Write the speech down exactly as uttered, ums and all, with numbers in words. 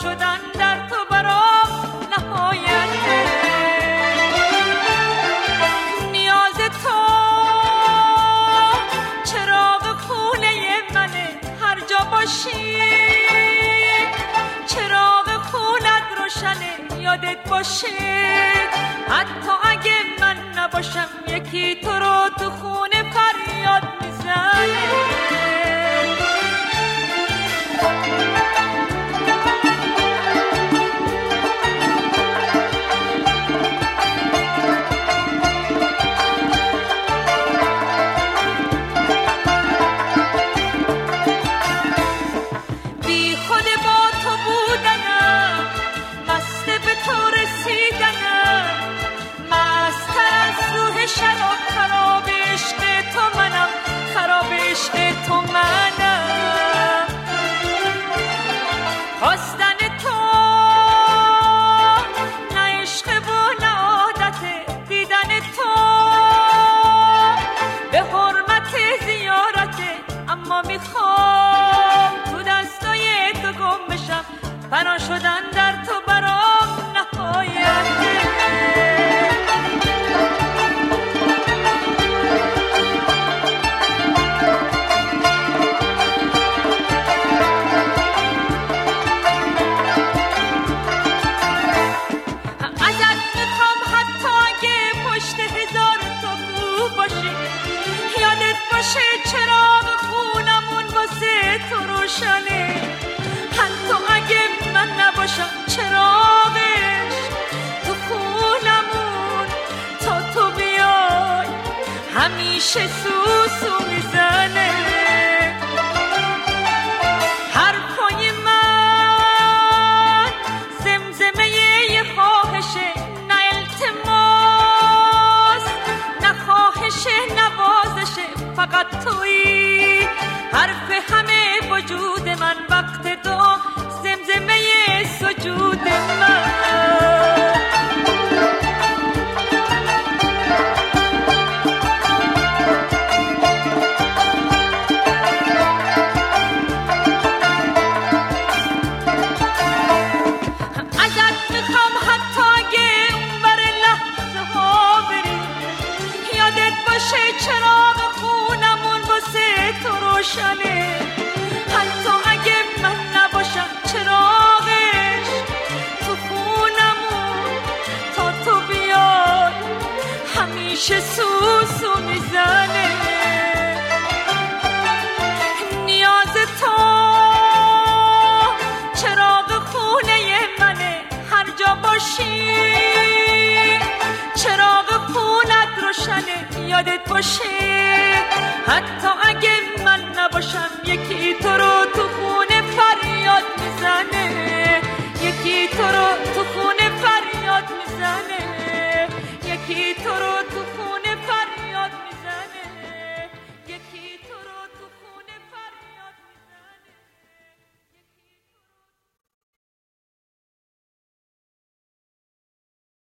شدن در تو برام نهایته. نیاز تو چراغ خونه منه، هر جا باشی چراغ خونت روشنه، یادت باشه حتی اگه من نباشم یکی تو رو تو خونه فریاد میزنه. بی خود با تو بودنم، مست به تو رسیدنم، مستر از روح شراب، خراب عشق تو منم، خراب عشق تو منم. خواستن تو نه عشق و نه عادته، دیدن تو به حرمت زیارته، اما میخوام تو دستای تو گم بشم، فنا شدن در تو برام نهایته. چراغ خونمون واسه تو روشنه، حتی اگه من نباشم چراغش تو خونمون تا تو بیای همیشه سوسو میزنه. حرفای من زمزمه یه خواهشه، نه التماس نه خواهشه نوازشه، فقط تویی حرف همه وجود من، وقت دعا زمزمه سجود من. ازت میخوام حتی اگه اونور لحظه ها بری، یادت باشه چراغ خونمون واسه تو روشنه، حتی اگه من نباشم چراغش تو خونمون تا تو بیای همیشه سوسو میزنه. نیاز تو چراغ خونه منه، هر جا باشی چراغ خونت روشنه، یادت باشه حتی